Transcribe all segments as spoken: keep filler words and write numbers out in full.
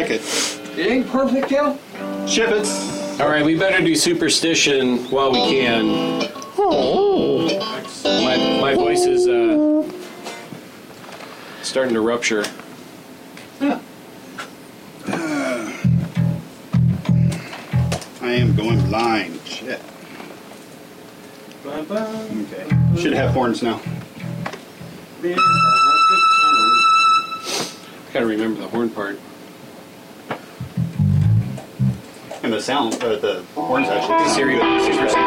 like it. It ain't perfect, Cal. Ship it. All right, we better do superstition while we can. My, my voice is uh, starting to rupture. I am going blind. Shit. Okay. Should have horns now. Gotta remember the horn part. And the sound, uh, the horns actually. Siri, superstition.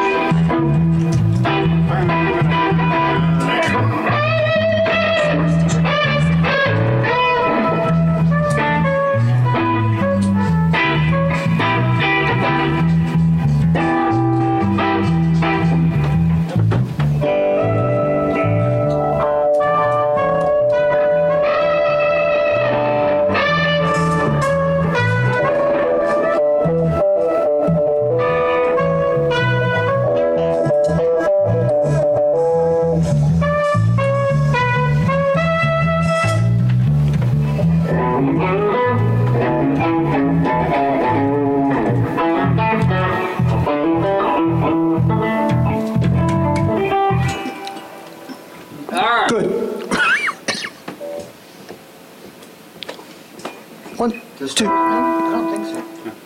One, two. I don't think so.